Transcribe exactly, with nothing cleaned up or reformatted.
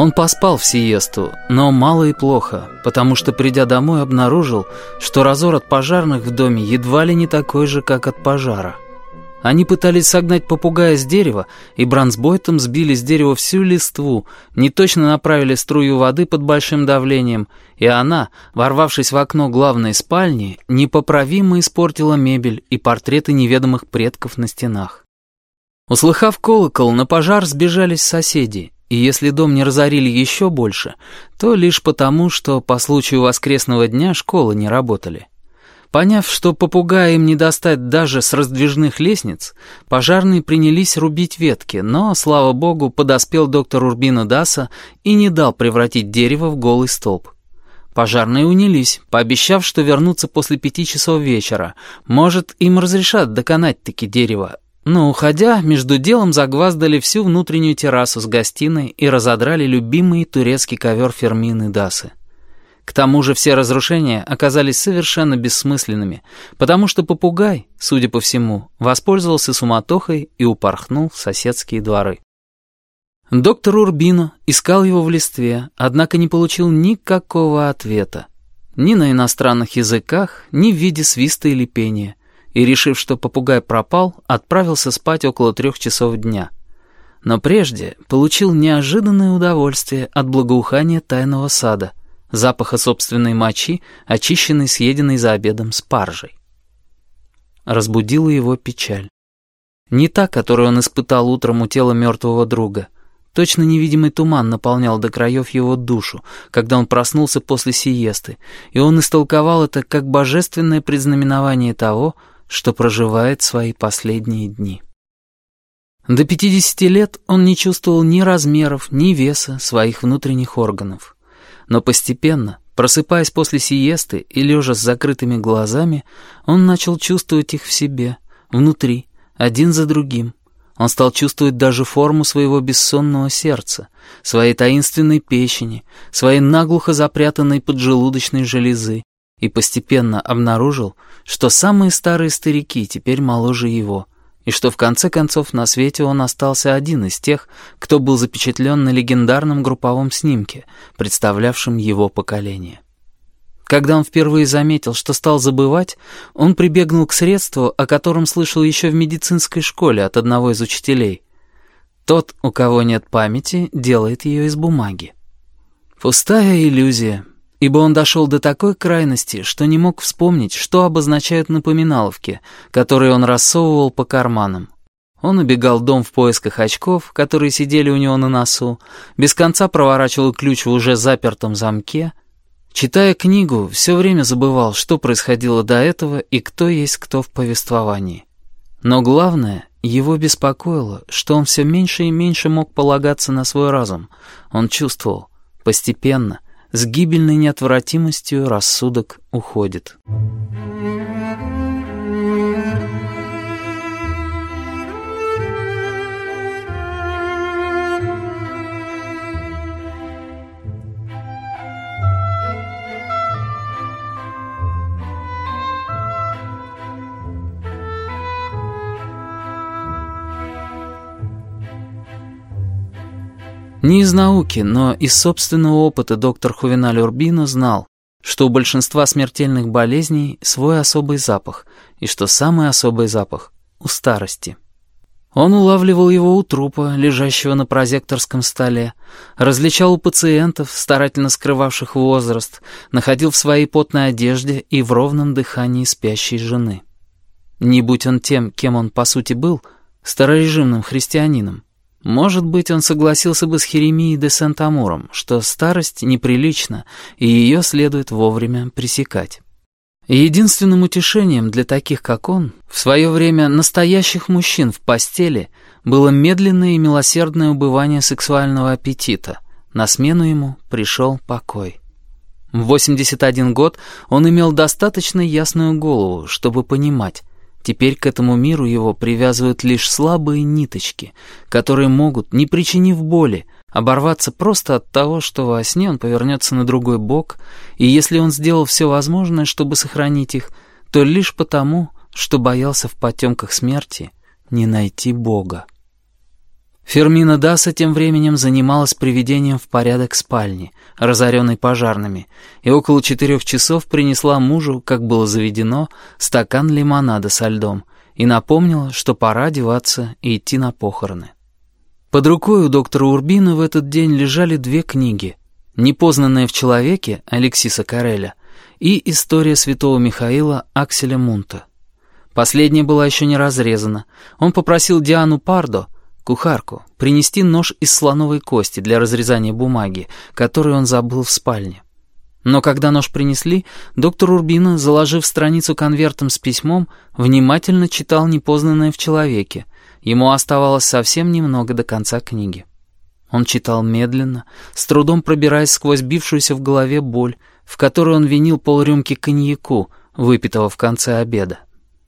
Он поспал в сиесту, но мало и плохо, потому что, придя домой, обнаружил, что разор от пожарных в доме едва ли не такой же, как от пожара. Они пытались согнать попугая с дерева, и бронзбойтом сбили с дерева всю листву, неточно направили струю воды под большим давлением, и она, ворвавшись в окно главной спальни, непоправимо испортила мебель и портреты неведомых предков на стенах. Услыхав колокол, на пожар сбежались соседи, и если дом не разорили еще больше, то лишь потому, что по случаю воскресного дня школы не работали. Поняв, что попугая им не достать даже с раздвижных лестниц, пожарные принялись рубить ветки, но, слава богу, подоспел доктор Урбино Даса и не дал превратить дерево в голый столб. Пожарные унялись, пообещав, что вернутся после пяти часов вечера. Может, им разрешат доконать-таки дерево. Но, уходя, между делом загваздали всю внутреннюю террасу с гостиной и разодрали любимый турецкий ковер Фермины Дасы. К тому же все разрушения оказались совершенно бессмысленными, потому что попугай, судя по всему, воспользовался суматохой и упорхнул в соседские дворы. Доктор Урбино искал его в листве, однако не получил никакого ответа. Ни на иностранных языках, ни в виде свиста или пения. И, решив, что попугай пропал, отправился спать около трех часов дня. Но прежде получил неожиданное удовольствие от благоухания тайного сада, запаха собственной мочи, очищенной, съеденной за обедом спаржей. Разбудила его печаль. Не та, которую он испытал утром у тела мертвого друга. Точно невидимый туман наполнял до краев его душу, когда он проснулся после сиесты, и он истолковал это как божественное предзнаменование того, что проживает свои последние дни. До пятидесяти лет он не чувствовал ни размеров, ни веса своих внутренних органов. Но постепенно, просыпаясь после сиесты и лежа с закрытыми глазами, он начал чувствовать их в себе, внутри, один за другим. Он стал чувствовать даже форму своего бессонного сердца, своей таинственной печени, своей наглухо запрятанной поджелудочной железы, и постепенно обнаружил, что самые старые старики теперь моложе его, и что в конце концов на свете он остался один из тех, кто был запечатлен на легендарном групповом снимке, представлявшем его поколение. Когда он впервые заметил, что стал забывать, он прибегнул к средству, о котором слышал еще в медицинской школе от одного из учителей. Тот, у кого нет памяти, делает ее из бумаги. Пустая иллюзия, ибо он дошел до такой крайности, что не мог вспомнить, что обозначают напоминаловки, которые он рассовывал по карманам. Он обегал дом в поисках очков, которые сидели у него на носу, без конца проворачивал ключ в уже запертом замке. Читая книгу, все время забывал, что происходило до этого и кто есть кто в повествовании. Но главное, его беспокоило, что он все меньше и меньше мог полагаться на свой разум. Он чувствовал, постепенно, с гибельной неотвратимостью рассудок уходит. Не из науки, но из собственного опыта доктор Хувеналь Урбино знал, что у большинства смертельных болезней свой особый запах, и что самый особый запах у старости. Он улавливал его у трупа, лежащего на прозекторском столе, различал у пациентов, старательно скрывавших возраст, находил в своей потной одежде и в ровном дыхании спящей жены. Не будь он тем, кем он по сути был, старорежимным христианином, может быть, он согласился бы с Херемией де Сент-Амуром, что старость неприлична, и ее следует вовремя пресекать. И единственным утешением для таких, как он, в свое время настоящих мужчин в постели, было медленное и милосердное убывание сексуального аппетита. На смену ему пришел покой. В восемьдесят один год он имел достаточно ясную голову, чтобы понимать, теперь к этому миру его привязывают лишь слабые ниточки, которые могут, не причинив боли, оборваться просто от того, что во сне он повернется на другой бок, и если он сделал все возможное, чтобы сохранить их, то лишь потому, что боялся в потемках смерти не найти Бога. Фермина Даса тем временем занималась приведением в порядок спальни, разоренной пожарными, и около четырех часов принесла мужу, как было заведено, стакан лимонада со льдом и напомнила, что пора одеваться и идти на похороны. Под рукой у доктора Урбина в этот день лежали две книги: «Непознанное в человеке» Алексиса Кареля и «История святого Михаила» Акселя Мунта. Последняя была еще не разрезана. Он попросил Диану Пардо, кухарку, принести нож из слоновой кости для разрезания бумаги, которую он забыл в спальне. Но когда нож принесли, доктор Урбино, заложив страницу конвертом с письмом, внимательно читал «Непознанное в человеке». Ему оставалось совсем немного до конца книги. Он читал медленно, с трудом пробираясь сквозь бившуюся в голове боль, в которой он винил полрюмки коньяку, выпитого в конце обеда.